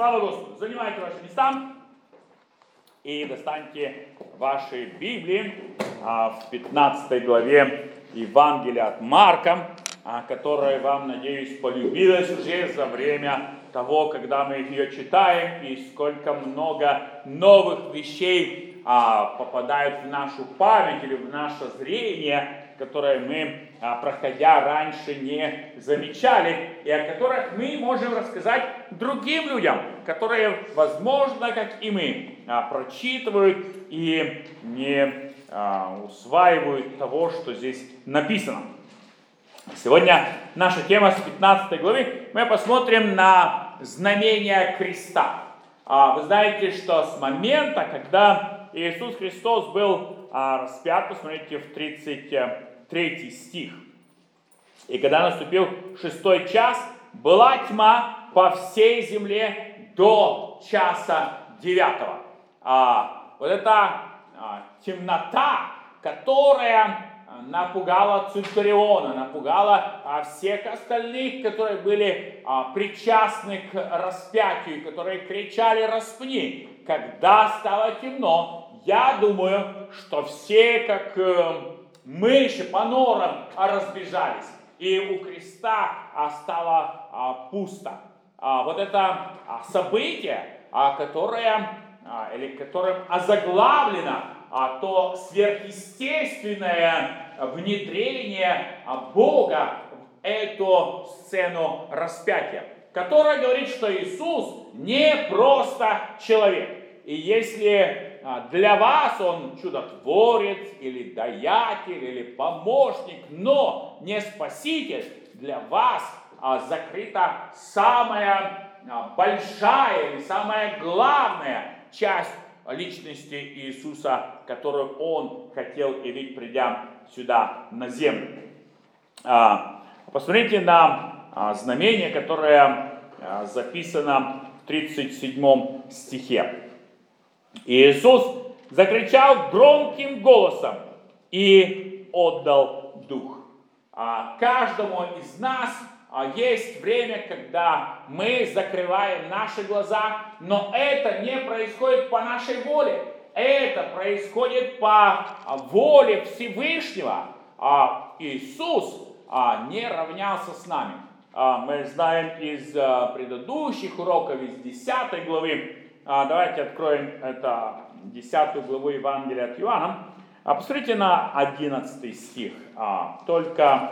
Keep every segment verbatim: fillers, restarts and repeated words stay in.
Слава Господу! Занимайте ваши места и достаньте ваши Библии в пятнадцатой главе Евангелия от Марка, которая вам, надеюсь, полюбилась уже за время того, когда мы ее читаем, и сколько много новых вещей попадают в нашу память или в наше зрение, которые мы, проходя раньше, не замечали, и о которых мы можем рассказать другим людям, которые, возможно, как и мы, прочитывают и не усваивают того, что здесь написано. Сегодня наша тема с пятнадцатой главы. Мы посмотрим на знамение креста. Вы знаете, что с момента, когда Иисус Христос был распят, посмотрите в тридцать третий стих. И когда наступил шестой час, была тьма по всей земле до часа девятого. А, вот эта а, темнота, которая напугала Центуриона, напугала а, всех остальных, которые были а, причастны к распятию, которые кричали «распни». Когда стало темно, я думаю, что все, как э, мыши по норам, разбежались, и у креста а, стало а, пусто. А, вот это а, событие, а, которое, а, или которым озаглавлено а, то сверхъестественное внедрение а, Бога в эту сцену распятия, которая говорит, что Иисус не просто человек. И если а, для вас Он чудотворец, или даятель, или помощник, но не спаситель, для вас а, закрыта самая а, большая или самая главная часть личности Иисуса, которую Он хотел явить, придя сюда на землю. А, посмотрите на а, знамение, которое а, записано в тридцать седьмом стихе. Иисус закричал громким голосом и отдал дух. А, каждому из нас а, есть время, когда мы закрываем наши глаза, но это не происходит по нашей воле. Это происходит по воле Всевышнего. А, Иисус а, не равнялся с нами. А, мы знаем из а, предыдущих уроков, из десятой главы. А, давайте откроем это десятую главу Евангелия от Иоанна. А, посмотрите на одиннадцатый стих. А, только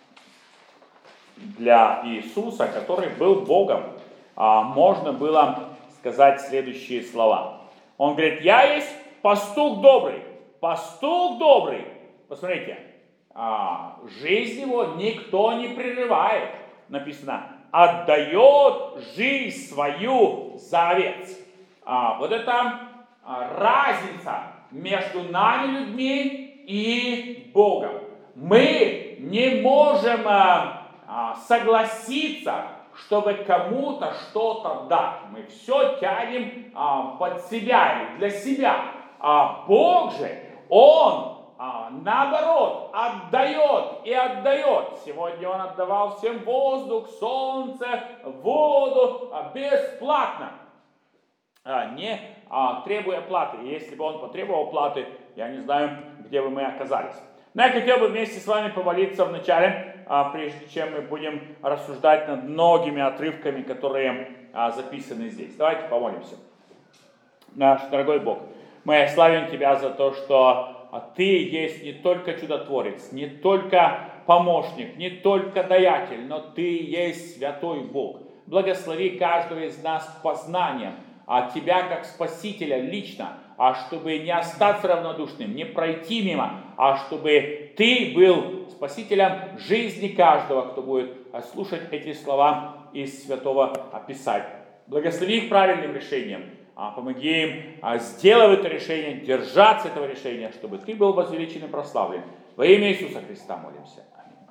для Иисуса, который был Богом, а, можно было сказать следующие слова. Он говорит: «Я есть пастух добрый, пастух добрый». Посмотрите, а, жизнь его никто не прерывает. Написано: «отдает жизнь свою за овец». А, вот это а, разница между нами, людьми, и Богом. Мы не можем а, а, согласиться, чтобы кому-то что-то дать. Мы все тянем а, под себя или для себя. А Бог же, Он а, наоборот отдает и отдает. Сегодня Он отдавал всем воздух, солнце, воду а, бесплатно. А, не а, требуя платы. И если бы Он потребовал платы, я не знаю, где бы мы оказались. Но я хотел бы вместе с вами помолиться вначале, а, прежде чем мы будем рассуждать над многими отрывками, которые а, записаны здесь. Давайте помолимся. Наш дорогой Бог, мы славим Тебя за то, что Ты есть не только чудотворец, не только помощник, не только даятель, но Ты есть святой Бог. Благослови каждого из нас познанием а Тебя как Спасителя лично, а чтобы не остаться равнодушным, не пройти мимо, а чтобы Ты был Спасителем жизни каждого, кто будет слушать эти слова из Святого Писания. Благослови их правильным решением, помоги им, сделав это решение, держаться этого решения, чтобы Ты был возвеличен и прославлен. Во имя Иисуса Христа молимся.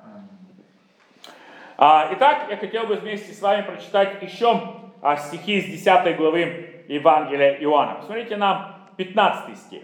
Аминь. Итак, я хотел бы вместе с вами прочитать еще стихи из десятой главы Евангелия Иоанна. Посмотрите на пятнадцатый стих.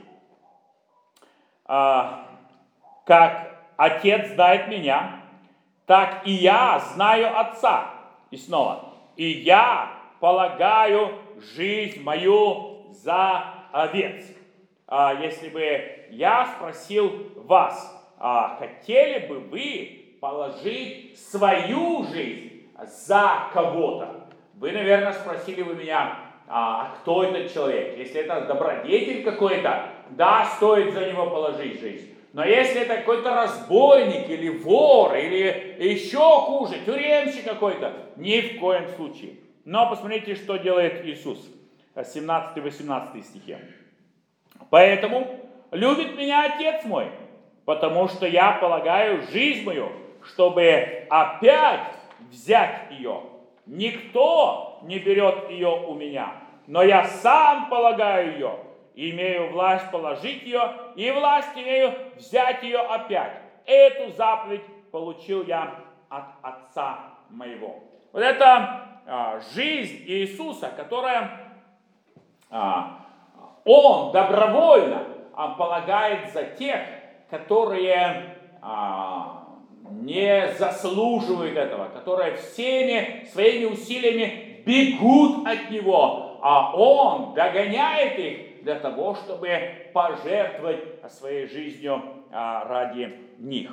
«Как Отец знает меня, так и я знаю Отца». И снова. «И я полагаю жизнь мою за овец. А, если бы я спросил вас, а, хотели бы вы положить свою жизнь за кого-то? Вы, наверное, спросили бы меня, а кто этот человек? Если это добродетель какой-то, да, стоит за него положить жизнь. Но если это какой-то разбойник или вор, или еще хуже, тюремщик какой-то, ни в коем случае. Но посмотрите, что делает Иисус. семнадцатый-восемнадцатый стихи. Поэтому любит меня Отец мой, потому что я полагаю жизнь мою, чтобы опять взять ее. Никто не берет ее у меня, но я сам полагаю ее. Имею власть положить ее, и власть имею взять ее опять. Эту заповедь получил я от Отца моего. Вот это а, жизнь Иисуса, которая а, Он добровольно а, полагает за тех, которые а, не заслуживают этого, которые всеми своими усилиями бегут от Него, а Он догоняет их для того, чтобы пожертвовать своей жизнью а, ради них.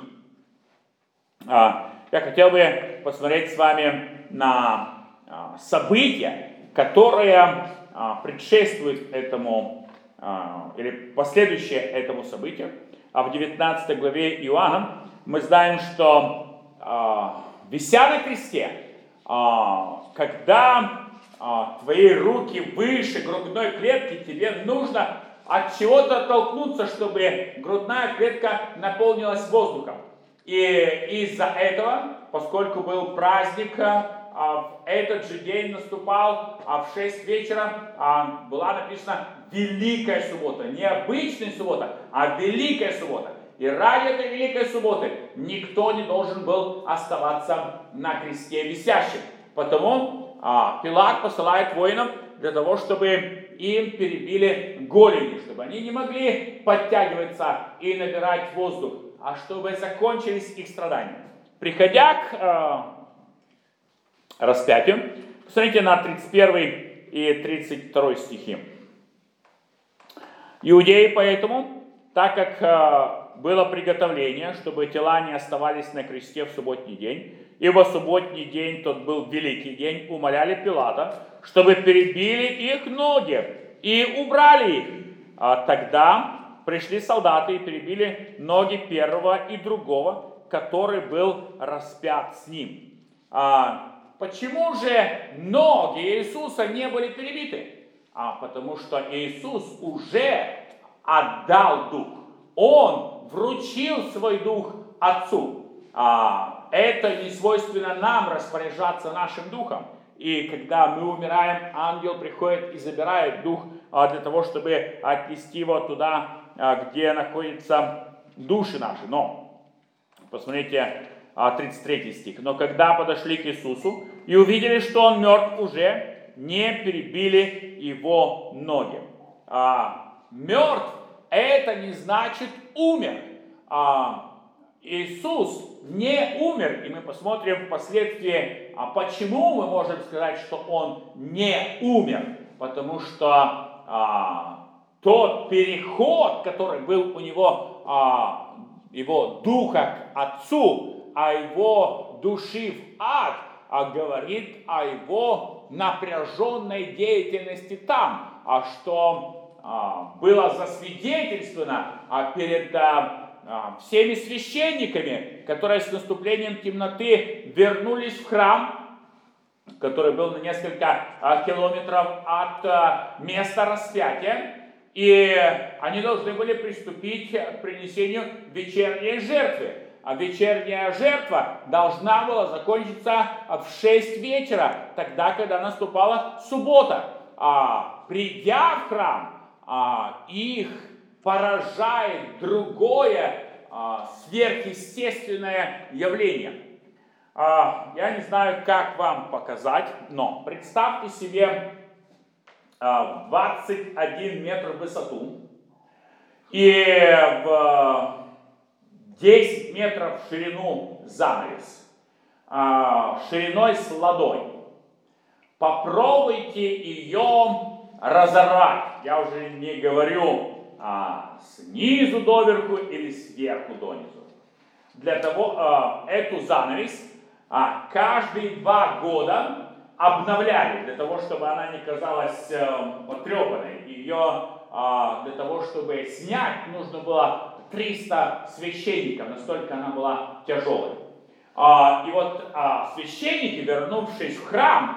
А, я хотел бы посмотреть с вами на а, события, которые а, предшествуют этому, а, или последующие этому событию. А в девятнадцатой главе Иоанна мы знаем, что а, вися на кресте, а, когда а, твои руки выше грудной клетки, тебе нужно от чего-то оттолкнуться, чтобы грудная клетка наполнилась воздухом. И из-за этого, поскольку был праздник, а, в этот же день наступал, а в шесть вечера а, была написана Великая суббота. Не обычная суббота, а Великая суббота. И ради этой Великой субботы никто не должен был оставаться на кресте висящим. Потому а, Пилат посылает воинам для того, чтобы им перебили голени, чтобы они не могли подтягиваться и набирать воздух, а чтобы закончились их страдания. Приходя к а, распятию, посмотрите на тридцать первый и тридцать второй стихи. Иудеи поэтому, так как а, было приготовление, чтобы тела не оставались на кресте в субботний день, ибо субботний день тот был великий день, умоляли Пилата, чтобы перебили их ноги и убрали их. А тогда пришли солдаты и перебили ноги первого и другого, который был распят с ним. А почему же ноги Иисуса не были перебиты? А потому что Иисус уже отдал дух. Он вручил свой дух Отцу. А, это не свойственно нам распоряжаться нашим духом. И когда мы умираем, ангел приходит и забирает дух а, для того, чтобы отнести его туда, а, где находятся души наши. Но, посмотрите, а, тридцать третий стих. Но когда подошли к Иисусу и увидели, что он мертв уже, не перебили его ноги. А, мертв — это не значит умер. А, Иисус не умер, и мы посмотрим впоследствии, а почему мы можем сказать, что Он не умер. Потому что а, тот переход, который был у него, а, его духа к Отцу, а его души в ад, а говорит о его напряженной деятельности там, а что а, было засвидетельствовано а, перед а, всеми священниками, которые с наступлением темноты вернулись в храм, который был на несколько а, километров от а, места распятия, и они должны были приступить к принесению вечерней жертвы. А вечерняя жертва должна была закончиться в шесть вечера, тогда, когда наступала суббота. А, придя в храм, а, их поражает другое а, сверхъестественное явление. А, я не знаю, как вам показать, но представьте себе а, двадцать один метр в высоту и в десять метров в ширину занавес, а, шириной с ладонь. попробуйте ее разорвать. Я уже не говорю а, снизу доверху или сверху донизу. Для того, а, эту занавесь а, каждые два года обновляли, для того, чтобы она не казалась а, потрепанной. Ее а, для того, чтобы снять, нужно было триста священников, настолько она была тяжелой. А, и вот а, священники, вернувшись в храм,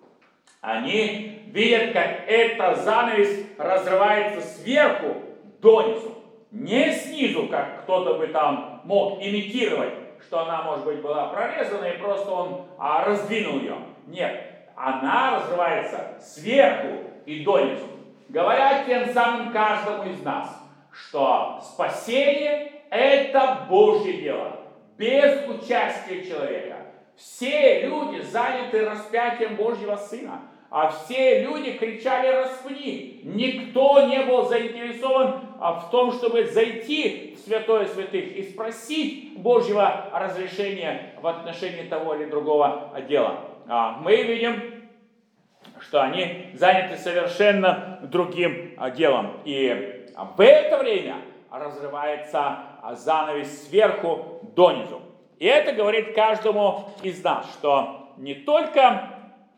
они видят, как эта занавесь разрывается сверху донизу. Не снизу, как кто-то бы там мог имитировать, что она, может быть, была прорезана, и просто он а, раздвинул ее. Нет, она разрывается сверху и донизу. Говорят тем самым каждому из нас, что спасение – это Божье дело, без участия человека. Все люди заняты распятием Божьего Сына, а все люди кричали «распни». Никто не был заинтересован в том, чтобы зайти в святое святых и спросить Божьего разрешения в отношении того или другого дела. Мы видим, что они заняты совершенно другим делом. И в это время разрывается занавес сверху донизу. И это говорит каждому из нас, что не только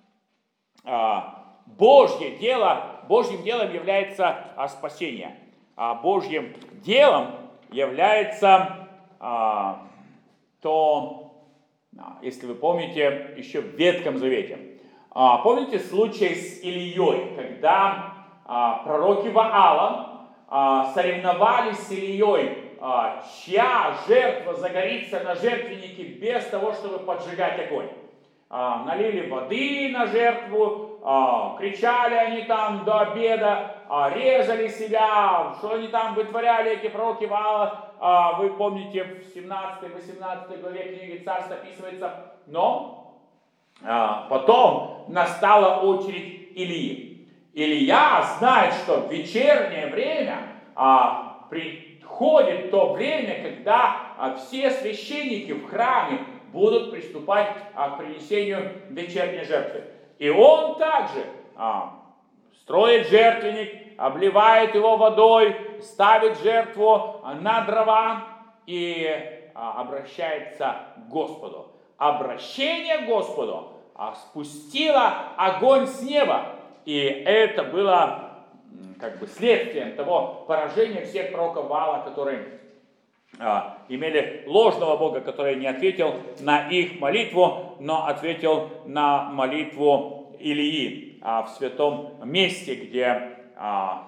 а, Божье дело, Божьим делом является а, спасение, а Божьим делом является а, то, а, если вы помните, еще в Ветхом Завете. А, помните случай с Илией, когда а, пророки Ваала а, соревновались с Илией, а, чья жертва загорится на жертвеннике без того, чтобы поджигать огонь. А, налили воды на жертву, а, кричали они там до обеда, а, резали себя, что они там вытворяли, эти пророки Ваала. А, вы помните, в семнадцатой-восемнадцатой главе книги Царств описывается. Но а, потом настала очередь Илии. Илья знает, что в вечернее время а, приходит то время, когда а, все священники в храме будут приступать а, к принесению вечерней жертвы. И он также а, строит жертвенник, обливает его водой, ставит жертву на дрова и а, обращается к Господу. Обращение к Господу а, спустило огонь с неба. И это было как бы следствием того поражения всех пророков Ваала, которые а, имели ложного Бога, который не ответил на их молитву, но ответил на молитву Илии а, в святом месте, где а,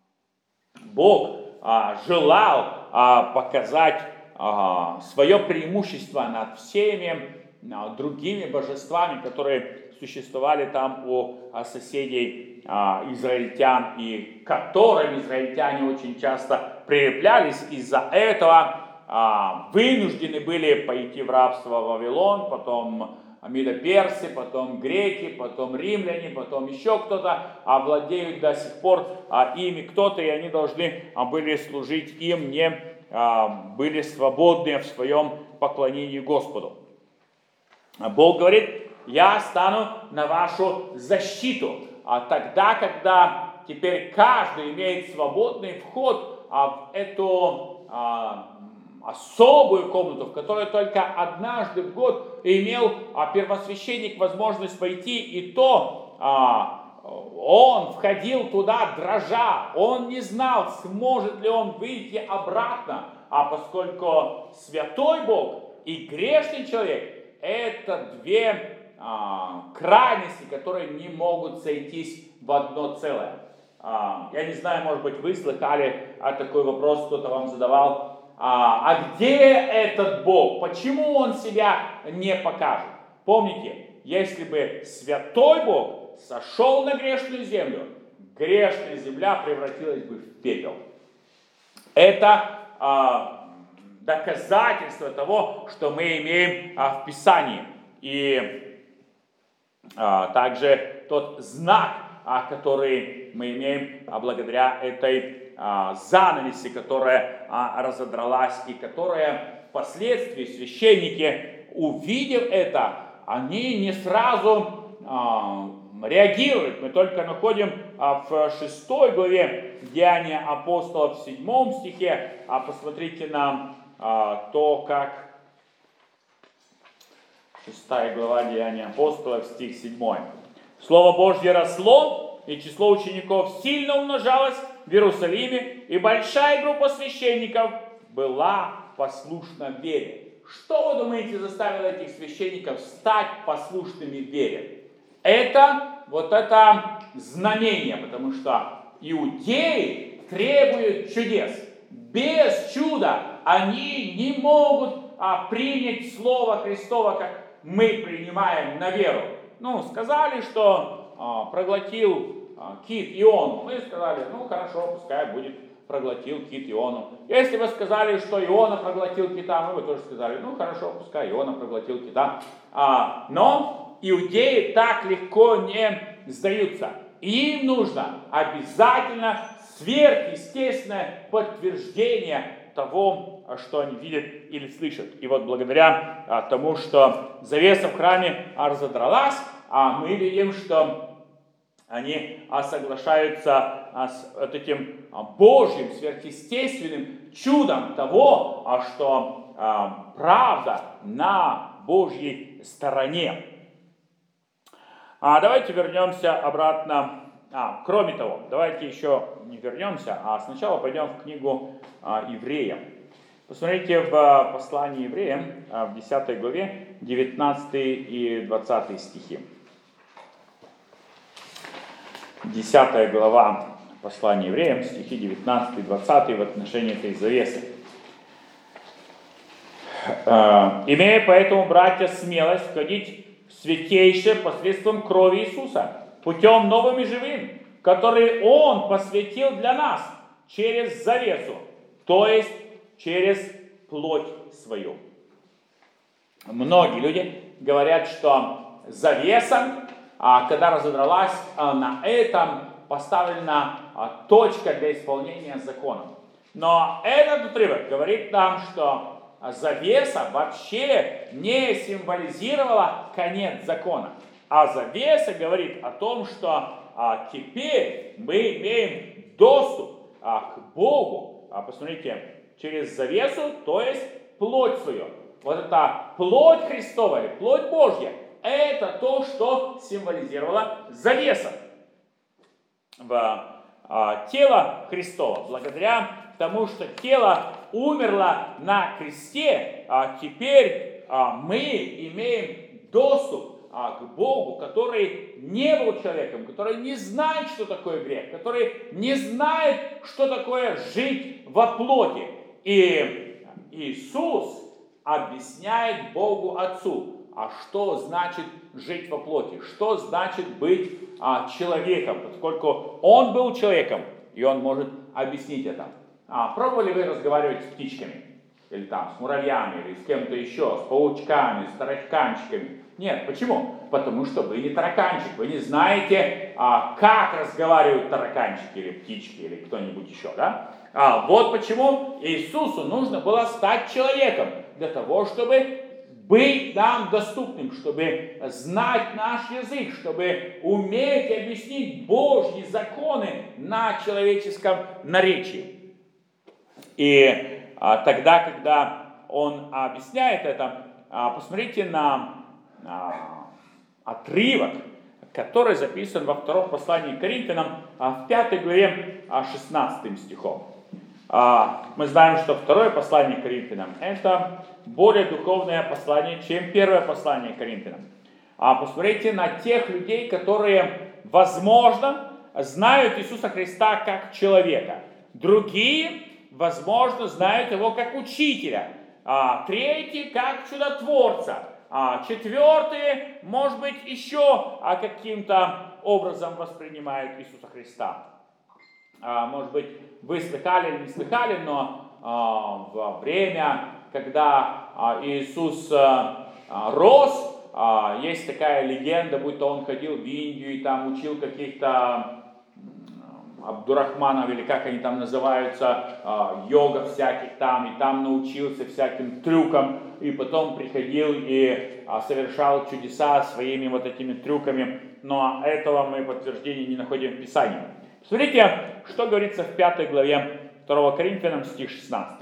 Бог а, желал а, показать а, свое преимущество над всеми а, другими божествами, которые существовали там у а, соседей а, израильтян, и к которым израильтяне очень часто прилеплялись. Из-за этого а, вынуждены были пойти в рабство в Вавилон, потом медоперсы, потом греки, потом римляне, потом еще кто-то, а владеют до сих пор а, ими кто-то, и они должны а, были служить им, не а, были свободны в своем поклонении Господу. Бог говорит: я стану на вашу защиту. А тогда, когда теперь каждый имеет свободный вход а, в эту а, особую комнату, в которую только однажды в год имел а, первосвященник возможность войти, и то а, он входил туда дрожа, он не знал, сможет ли он выйти обратно, а поскольку святой Бог и грешный человек — это две а, крайности, которые не могут сойтись в одно целое. А, я не знаю, может быть, вы слыхали а, такой вопрос, кто-то вам задавал. А, а где этот Бог? Почему он себя не покажет? Помните, если бы святой Бог сошел на грешную землю, грешная земля превратилась бы в пепел. Это а, доказательство того, что мы имеем а, в Писании. И а, также тот знак, а, который мы имеем а, благодаря этой а, занавеси, которая а, разодралась, и которая впоследствии священники, увидев это, они не сразу а, реагирует. Мы только находим в шестой главе Деяния апостолов в седьмом стихе. А посмотрите на то, как шестая глава Деяния апостолов, стих седьмой. Слово Божье росло, и число учеников сильно умножалось в Иерусалиме, и большая группа священников была послушна вере. Что, вы думаете, заставило этих священников стать послушными вере? Это вот это знамение, потому что иудеи требуют чудес. Без чуда они не могут а, принять Слово Христово, как мы принимаем на веру. Ну, сказали, что а, проглотил а, кит Иону. Мы сказали, ну хорошо, пускай будет проглотил кит Иону. Если бы сказали, что Иона проглотил кита, мы бы тоже сказали, ну хорошо, пускай Иона проглотил кита. А, но иудеи так легко не сдаются. Им нужно обязательно сверхъестественное подтверждение того, что они видят или слышат. И вот благодаря а, тому, что завеса в храме разодралась, а мы видим, что они а, соглашаются а, с вот этим а, Божьим, сверхъестественным чудом того, а, что а, правда на Божьей стороне. А, давайте вернемся обратно. А, кроме того, давайте еще не вернемся, а сначала пойдем в книгу а, Евреям. Посмотрите в а, послании Евреям а, в десятой главе девятнадцатый и двадцатый стихи. десятая глава послания Евреям, стихи девятнадцатый и двадцатый в отношении этой завесы. А, «Имея поэтому, братья, смелость входить в святейшее посредством крови Иисуса, путем новым и живым, который Он посвятил для нас через завесу, то есть через плоть свою». Многие люди говорят, что завеса, когда разодралась, на этом поставлена точка для исполнения закона. Но этот отрывок говорит нам, что завеса вообще не символизировала конец закона. А завеса говорит о том, что а, теперь мы имеем доступ а, к Богу. А, посмотрите, через завесу, то есть плоть свою. Вот эта плоть Христова, или плоть Божья, это то, что символизировала завеса в а, тело Христово. Благодаря тому, что тело умерло на кресте, а теперь а, мы имеем доступ к Богу, который не был человеком, который не знает, что такое грех, который не знает, что такое жить во плоти. И Иисус объясняет Богу Отцу, а что значит жить во плоти, что значит быть а, человеком, поскольку Он был человеком, и Он может объяснить это. А, пробовали вы разговаривать с птичками? Или там с муравьями, или с кем-то еще, с паучками, с тараканчиками? Нет, почему? Потому что вы не тараканчик, вы не знаете, а, как разговаривают тараканчики или птички, или кто-нибудь еще, да? А, вот почему Иисусу нужно было стать человеком, для того, чтобы быть нам доступным, чтобы знать наш язык, чтобы уметь объяснить Божьи законы на человеческом наречии. И а, тогда, когда он объясняет это, а, посмотрите на а, отрывок, который записан во втором послании к Коринфянам, а, в пятой главе а, шестнадцатым стихом. А, мы знаем, что второе послание к Коринфянам — это более духовное послание, чем первое послание к Коринфянам. А посмотрите на тех людей, которые, возможно, знают Иисуса Христа как человека. Другие, возможно, знают Его как учителя. А третьи, как чудотворца. А четвертые, может быть, еще а, каким-то образом воспринимают Иисуса Христа. А, может быть, вы слыхали или не слыхали, но а, во время, когда а, Иисус а, а, рос, а, есть такая легенда, будто он ходил в Индию и там учил каких-то Абдурахманов, или как они там называются, а, йога всяких там, и там научился всяким трюкам, и потом приходил и а, совершал чудеса своими вот этими трюками, но этого мы подтверждения не находим в Писании. Смотрите, что говорится в пятой главе второго Коринфянам, стих шестнадцатый.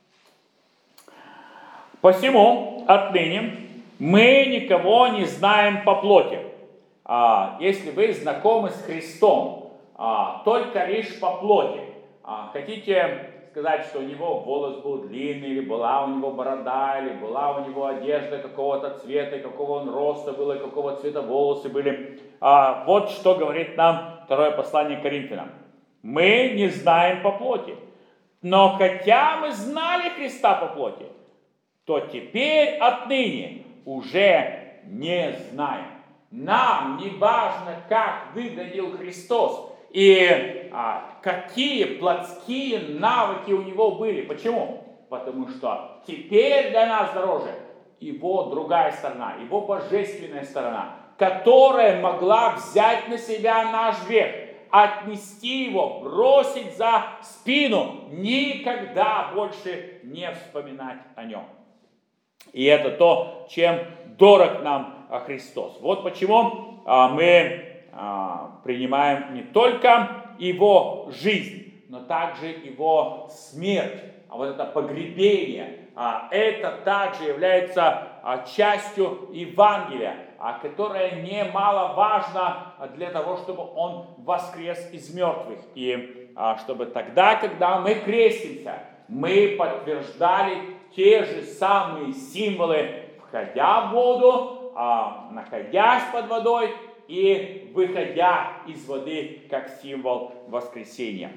«Посему отныне мы никого не знаем по плоти. А, если вы знакомы с Христом, а, только лишь по плоти. А, хотите сказать, что у него волос был длинный, или была у него борода, или была у него одежда какого-то цвета, и какого он роста было, и какого цвета волосы были. А, вот что говорит нам второе послание к Коринфянам. Мы не знаем по плоти. Но хотя мы знали Христа по плоти, то теперь отныне уже не знаем. Нам не важно, как выглядел Христос и а, какие плотские навыки у него были. Почему? Потому что теперь для нас дороже его другая сторона, его божественная сторона, которая могла взять на себя наш грех, отнести его, бросить за спину, никогда больше не вспоминать о нем. И это то, чем дорог нам Христос. Вот почему а, мы а, принимаем не только его жизнь, но также его смерть. А вот это погребение, а, это также является а, частью Евангелия, а, которое немаловажно для того, чтобы он воскрес из мертвых. И а, чтобы тогда, когда мы крестимся, мы подтверждали те же самые символы, входя в воду, а, находясь под водой и выходя из воды, как символ воскресения.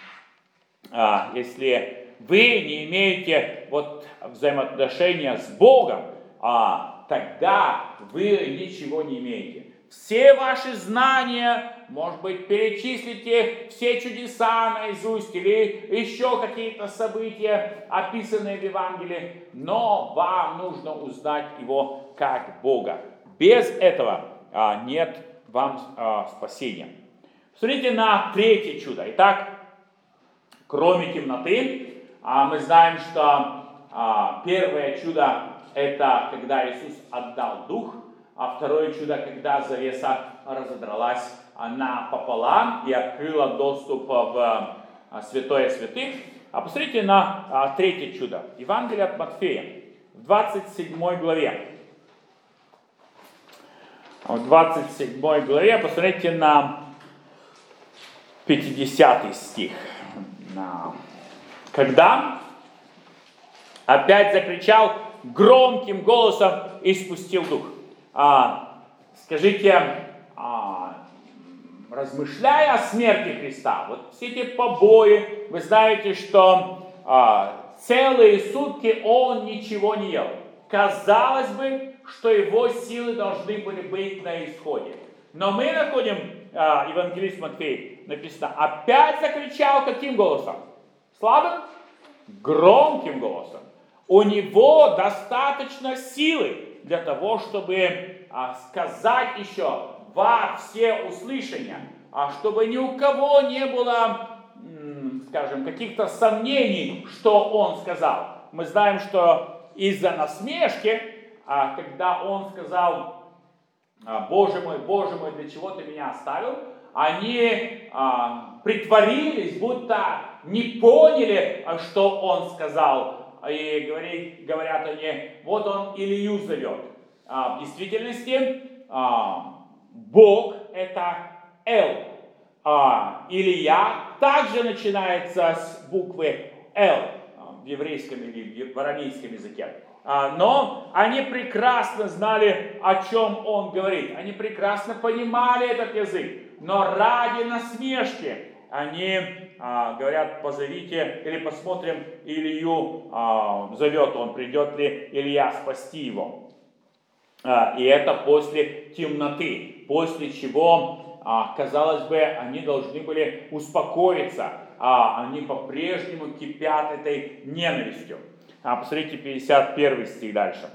А, если вы не имеете вот взаимоотношения с Богом, а, тогда вы ничего не имеете. Все ваши знания, может быть, перечислите все чудеса наизусть или еще какие-то события, описанные в Евангелии, но вам нужно узнать его как Бога. Без этого а, нет вам а, спасения. Смотрите на третье чудо. Итак, кроме темноты, а, мы знаем, что а, первое чудо — это когда Иисус отдал Дух, а второе чудо, когда завеса разодралась напополам и открыла доступ в святое святых. А посмотрите на а, третье чудо. Евангелие от Матфея, в двадцать седьмой главе. В двадцать седьмой главе посмотрите на пятидесятый стих. Когда опять закричал громким голосом и спустил дух. А, скажите, а, размышляя о смерти Христа, вот все эти побои, вы знаете, что а, целые сутки он ничего не ел. Казалось бы, что его силы должны были быть на исходе. Но мы находим, а, евангелист Матфей, написано, опять закричал каким голосом? Слабым? Громким голосом. У него достаточно силы для того, чтобы а, сказать еще во все услышания, а чтобы ни у кого не было, м, скажем, каких-то сомнений, что он сказал. Мы знаем, что из-за насмешки, а, когда он сказал: «Боже мой, Боже мой, для чего ты меня оставил?», они а, притворились, будто не поняли, что он сказал. И говорит, говорят они: вот он Илью зовет. А в действительности а, Бог — это Эл. А Илья также начинается с буквы Л в еврейском или в арамейском языке. А, но они прекрасно знали, о чем он говорит. Они прекрасно понимали этот язык. Но ради насмешки они а, говорят: позовите или посмотрим Илью, а, зовет он, придет ли Илья спасти его. А, и это после темноты, после чего, а, казалось бы, они должны были успокоиться, а они по-прежнему кипят этой ненавистью. А, посмотрите пятьдесят первый стих дальше.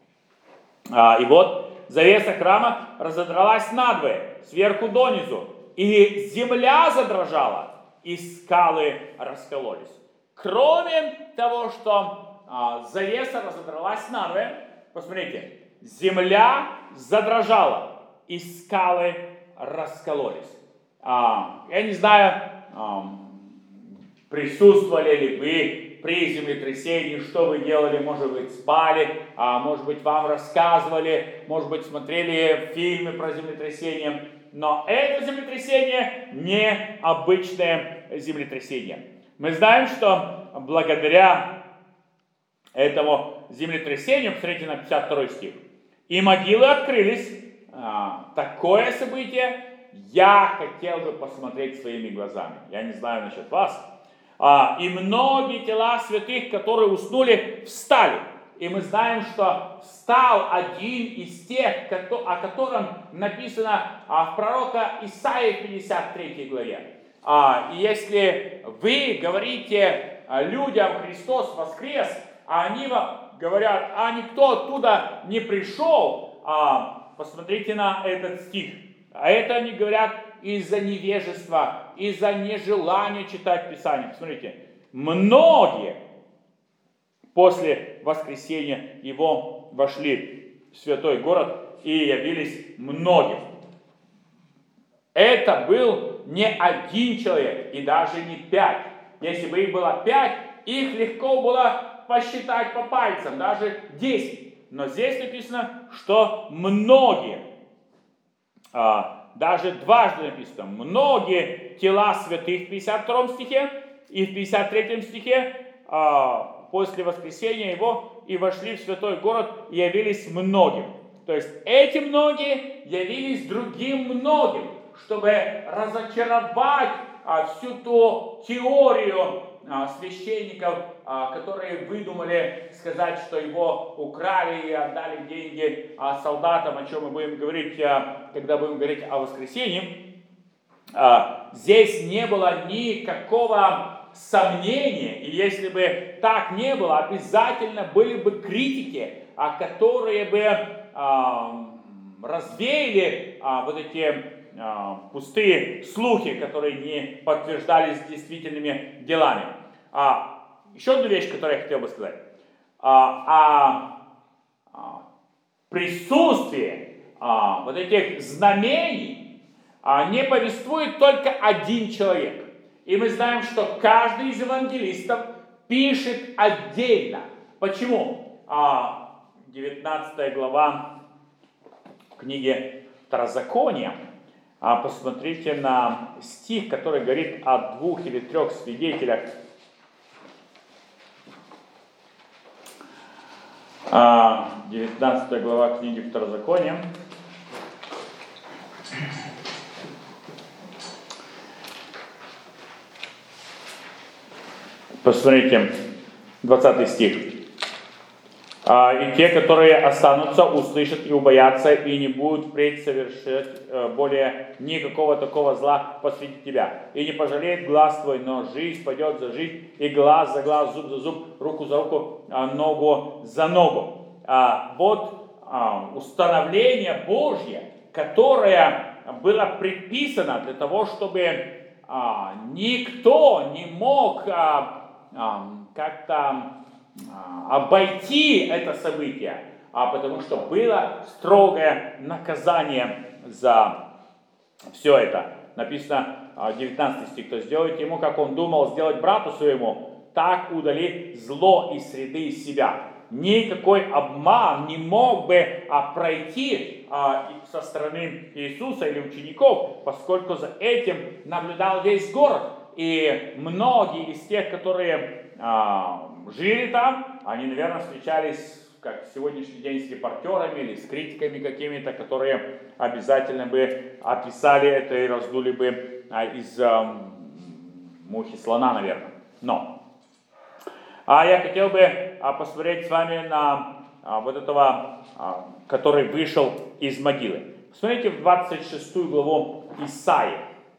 А, и вот завеса храма разодралась надвое, сверху донизу, и земля задрожала, и скалы раскололись. Кроме того, что а, завеса разодралась надвое, посмотрите, земля задрожала, и скалы раскололись. А, я не знаю, а, присутствовали ли вы при землетрясении, что вы делали, может быть, спали, а может быть, вам рассказывали, может быть, смотрели фильмы про землетрясение. Но это землетрясение не обычное землетрясение. Мы знаем, что благодаря этому землетрясению, посмотрите на пятьдесят второй стих, и могилы открылись. А, такое событие я хотел бы посмотреть своими глазами. Я не знаю насчет вас. А, и многие тела святых, которые уснули, встали. И мы знаем, что встал один из тех, о котором написано в пророка Исаии в пятьдесят третьей главе. И если вы говорите людям «Христос воскрес», а они вам говорят, а никто оттуда не пришел, посмотрите на этот стих. А это они говорят из-за невежества, из-за нежелания читать Писание. Посмотрите, многие после воскресения его вошли в святой город и явились многим. Это был не один человек и даже не пять. Если бы их было пять, их легко было посчитать по пальцам, даже десять. Но здесь написано, что многие, даже дважды написано, многие тела святых в пятьдесят втором стихе и в пятьдесят третьем стихе после воскресения его и вошли в святой город и явились многим. То есть эти многие явились другим многим, чтобы разочаровать а, всю ту теорию а, священников, а, которые выдумали сказать, что его украли и отдали деньги а, солдатам, о чем мы будем говорить, а, когда будем говорить о воскресении. А, здесь не было никакого сомнения, и если бы так не было, обязательно были бы критики, а, которые бы а, развеяли а, вот эти а, пустые слухи, которые не подтверждались действительными делами. А, еще одну вещь, которую я хотел бы сказать. А, а, присутствие а, вот этих знамений а, не повествует только один человек. И мы знаем, что каждый из евангелистов пишет отдельно. Почему? А, девятнадцатая глава книги Второзакония. А посмотрите на стих, который говорит о двух или трех свидетелях. А, девятнадцатая глава книги Второзакония. Посмотрите, двадцатый стих. А, «И те, которые останутся, услышат и убоятся, и не будут впредь совершать э, более никакого такого зла посреди тебя. И не пожалеет глаз твой, но жизнь пойдет за жизнь, и глаз за глаз, зуб за зуб, руку за руку, а ногу за ногу». А, вот а, установление Божье, которое было предписано для того, чтобы а, никто не мог а, а, как-то обойти это событие, а потому что было строгое наказание за все это. Написано девятнадцатый стих: «То сделайте ему, как он думал сделать брату своему, так удали зло из среды из себя». Никакой обман не мог бы а, пройти а, со стороны Иисуса или учеников, поскольку за этим наблюдал весь город. И многие из тех, которые а, жили там, они, наверное, встречались, как в сегодняшний день, с репортерами или с критиками какими-то, которые обязательно бы описали это и раздули бы а, из а, мухи слона, наверное. Но а я хотел бы а, посмотреть с вами на а, вот этого, а, который вышел из могилы. Посмотрите в двадцать шестую главу Исаии.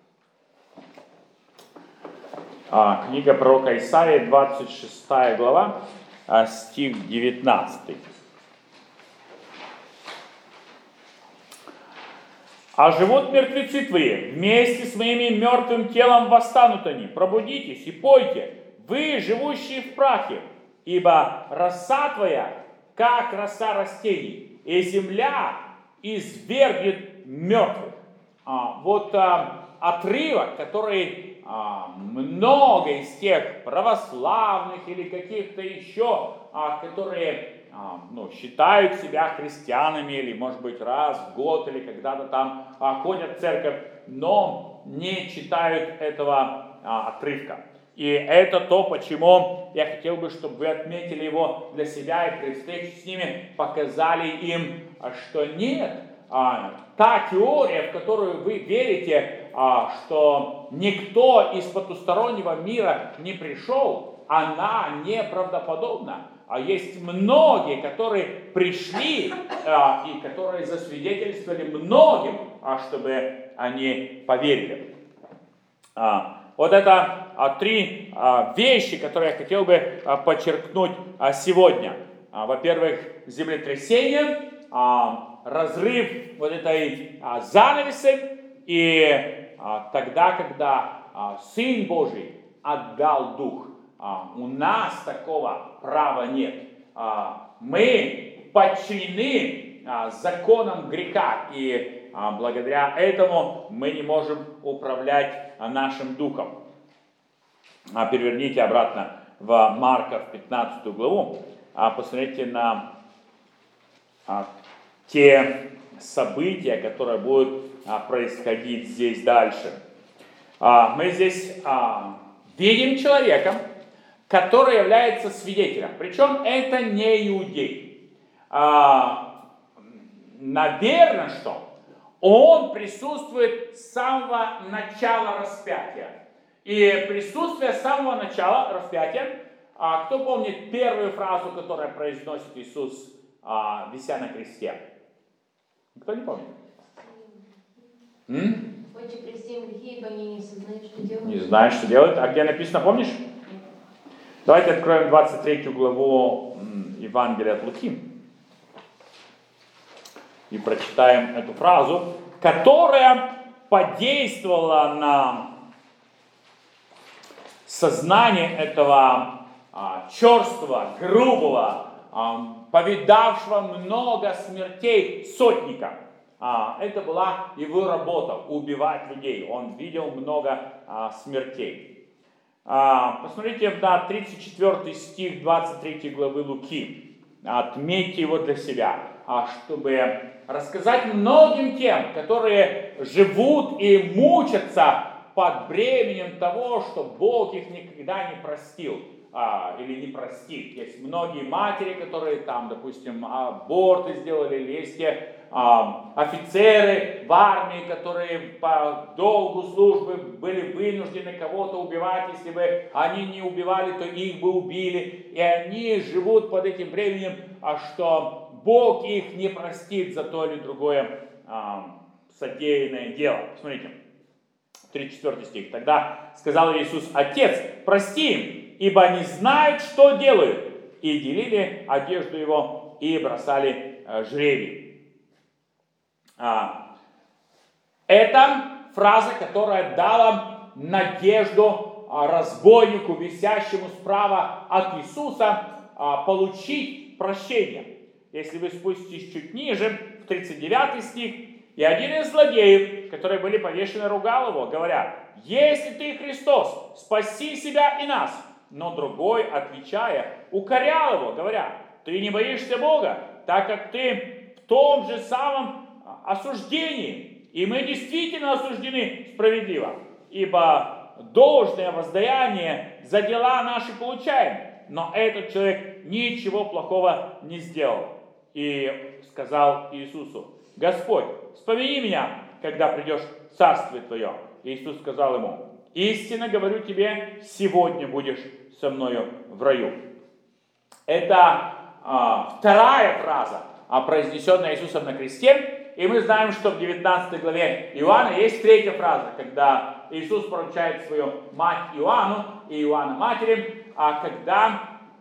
А, книга пророка Исаии, двадцать шестая глава, а, стих девятнадцатый. А живут мертвецы твои, вместе с моим мертвым телом восстанут они. Пробудитесь и пойте, вы, живущие в прахе, ибо роса твоя, как роса растений, и земля извергнет мертвых. А, вот а, отрывок, который а, много из тех православных или каких-то еще, а, которые а, ну, считают себя христианами, или, может быть, раз в год, или когда-то там а, ходят в церковь, но не читают этого а, отрывка. И это то, почему я хотел бы, чтобы вы отметили его для себя и при встрече с ними показали им, что нет, а, та теория, в которую вы верите, а, что никто из потустороннего мира не пришел, она неправдоподобна. А есть многие, которые пришли а, и которые засвидетельствовали многим, а, чтобы они поверили. А, вот это а, три а, вещи, которые я хотел бы а, подчеркнуть а, сегодня. А, во-первых, землетрясение, а, разрыв вот этой а, занавесы, и а, тогда, когда а, Сын Божий отдал Дух. А, у нас такого права нет. А, мы подчинены а, законам греха, и а, благодаря этому мы не можем управлять а, нашим духом. А, переверните обратно в Марка, в пятнадцатую главу, а, посмотрите на а, те события, которые будут а, происходить здесь дальше. А, мы здесь а, видим человека, который является свидетелем. Причем это не иудей. А, наверное, что он присутствует с самого начала распятия. И присутствие с самого начала распятия, а, кто помнит первую фразу, которую произносит Иисус, а, вися на кресте? Кто не помнит? М? Отче, прости им грехи, ибо они не сознают, что делают. Не знаешь, что делают. А где написано, помнишь? Давайте откроем двадцать третью главу Евангелия от Луки и прочитаем эту фразу, которая подействовала на сознание этого а, черствого, грубого, а, повидавшего много смертей сотника. А, это была его работа — убивать людей. Он видел много а, смертей. А, посмотрите на тридцать четвёртый стих двадцать третьей главы Луки. Отметьте его для себя, а, чтобы рассказать многим тем, которые живут и мучатся под бременем того, что Бог их никогда не простил а, или не простит. Есть многие матери, которые там, допустим, аборты сделали, или есть те а, офицеры в армии, которые по долгу службы были вынуждены кого-то убивать. Если бы они не убивали, то их бы убили. И они живут под этим бременем, а что Бог их не простит за то или другое а, содеянное дело. Смотрите. тридцать четвёртый стих. Тогда сказал Иисус: Отец, прости им, ибо они знают, что делают. И делили одежду его, и бросали э, жребий. А, это фраза, которая дала надежду а, разбойнику, висящему справа от Иисуса, а, получить прощение. Если вы спуститесь чуть ниже, в тридцать девятый стих, и один из злодеев, которые были повешены, ругал его, говоря: «Если ты Христос, спаси себя и нас». Но другой, отвечая, укорял его, говоря: «Ты не боишься Бога, так как ты в том же самом осуждении, и мы действительно осуждены справедливо, ибо должное воздаяние за дела наши получаем». Но этот человек ничего плохого не сделал. И сказал Иисусу: «Господь, вспомни меня, когда придешь в Царствие Твое». Иисус сказал ему: «Истинно говорю тебе, сегодня будешь со мною в раю». Это а, вторая фраза, а, произнесенная Иисусом на кресте. И мы знаем, что в девятнадцатой главе Иоанна есть третья фраза, когда Иисус поручает свою мать Иоанну и Иоанна матери, а когда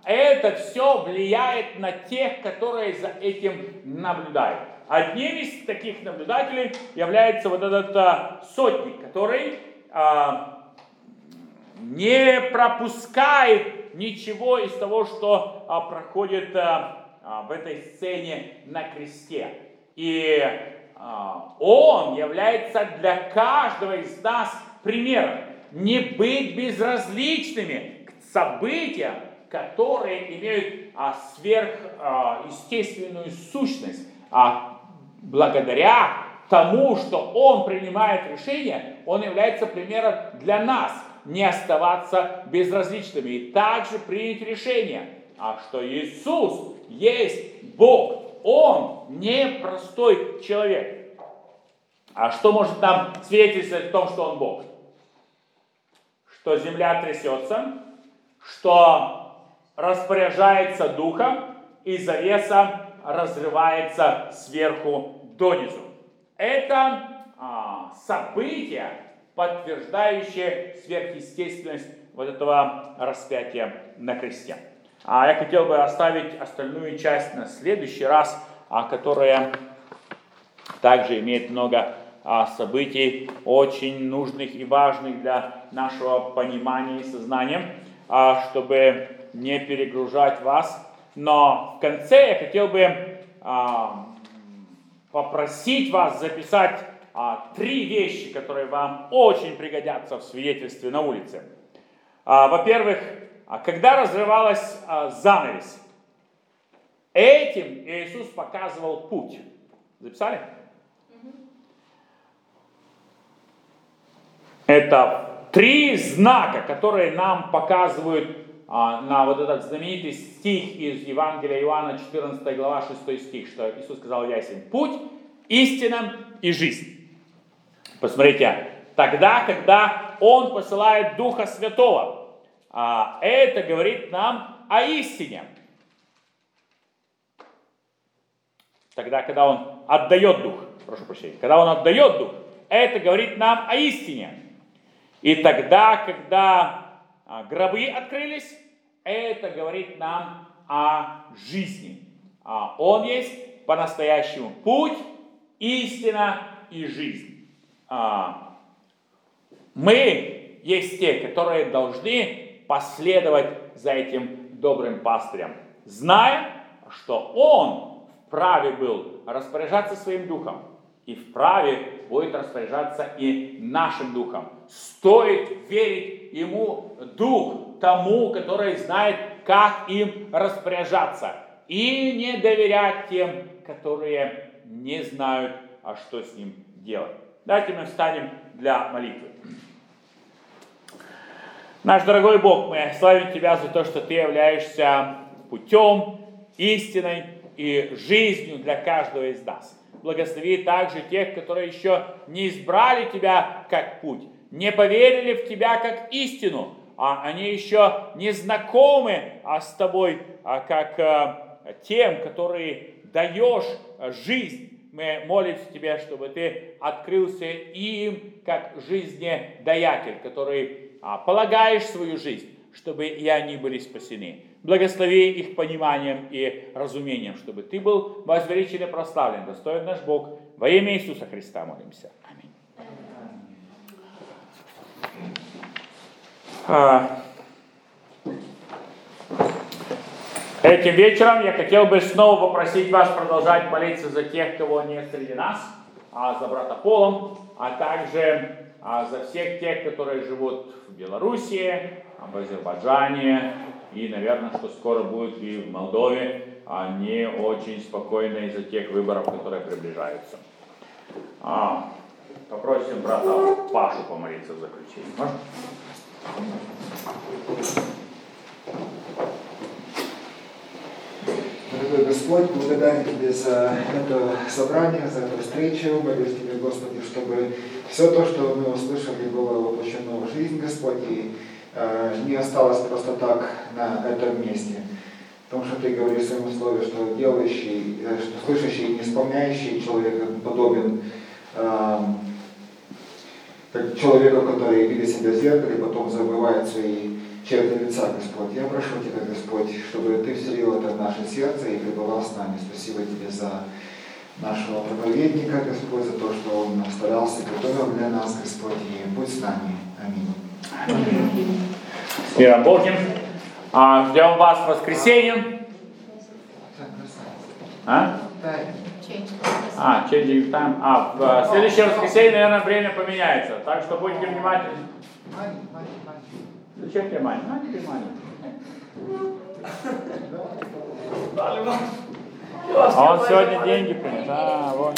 это все влияет на тех, которые за этим наблюдают. Одним из таких наблюдателей является вот этот а, сотник, который а, не пропускает ничего из того, что а, проходит а, а, в этой сцене на кресте. И а, он является для каждого из нас примером. Не быть безразличными к событиям, которые имеют а, сверхъестественную а, сущность. А благодаря тому, что он принимает решения, он является примером для нас. Не оставаться безразличными и также принять решение, а что Иисус есть Бог. Он не простой человек. А что может нам свидетельствовать в том, что он Бог? Что земля трясется, что распоряжается духом, и завеса разрывается сверху донизу. Это а, событие, подтверждающее сверхъестественность вот этого распятия на кресте. А я хотел бы оставить остальную часть на следующий раз, а, которая также имеет много а, событий, очень нужных и важных для нашего понимания и сознания, а, чтобы не перегружать вас. Но в конце я хотел бы а, попросить вас записать а, три вещи, которые вам очень пригодятся в свидетельстве на улице. А, во-первых, а, когда разрывалась а, занавес, этим Иисус показывал путь. Записали? Это три знака, которые нам показывают а, на вот этот знаменитый стих из Евангелия Иоанна, четырнадцатая глава, шестой стих, что Иисус сказал: «Я есть путь, истина и жизнь». Посмотрите, тогда, когда Он посылает Духа Святого, а, это говорит нам о истине. Тогда, когда Он отдает Дух, прошу прощения, когда Он отдает Дух, это говорит нам о истине. И тогда, когда а, гробы открылись, это говорит нам о жизни. А, Он есть по-настоящему путь, истина и жизнь. А, мы есть те, которые должны последовать за этим добрым пастырем, зная, что Он вправе был распоряжаться своим духом и вправе будет распоряжаться и нашим духом. Стоит верить Ему, дух тому, который знает, как им распоряжаться, и не доверять тем, которые не знают, а что с ним делать. Давайте мы встанем для молитвы. Наш дорогой Бог, мы славим Тебя за то, что Ты являешься путем, истиной и жизнью для каждого из нас. Благослови также тех, которые еще не избрали Тебя как путь, не поверили в Тебя как истину, а они еще не знакомы а, с Тобой а, как а, тем, который даешь жизнь. Мы молимся Тебе, чтобы Ты открылся им как жизнедаятель, который а, полагаешь свою жизнь, чтобы и они были спасены. Благослови их пониманием и разумением, чтобы Ты был возвеличен и прославлен, достоин наш Бог. Во имя Иисуса Христа молимся. Аминь. Этим вечером я хотел бы снова попросить вас продолжать молиться за тех, кого нет среди нас, а за брата Полом, а также а за всех тех, которые живут в Белоруссии, в Азербайджане и, наверное, что скоро будет и в Молдове, они очень спокойны из-за тех выборов, которые приближаются. А, попросим брата Пашу помолиться в заключение. Можно? Дорогой Господь, благодарен Тебе за это собрание, за эту встречу. Молюсь Тебе, Господи, чтобы все то, что мы услышали, было воплощено в жизнь, Господь, и э, не осталось просто так на этом месте. Потому что Ты говоришь в своем слове, что делающий, э, что слышащий и не исполняющий человек подобен э, как человеку, который видит себя в зеркале, потом забывает свои черты лица, Господь. Я прошу Тебя, Господь, чтобы Ты вселил это в наше сердце и пребывал с нами. Спасибо Тебе за нашего проповедника, Господь, за то, что он старался, готовил для нас, Господь, и будь с нами. Аминь. С миром Божьим. А, ждем вас в воскресенье. А? А, changing time. А, в следующее воскресенье, наверное, время поменяется. Так что будьте внимательны. Зачем тебе мать? На тебе мать. А он сегодня деньги принес. А, вот.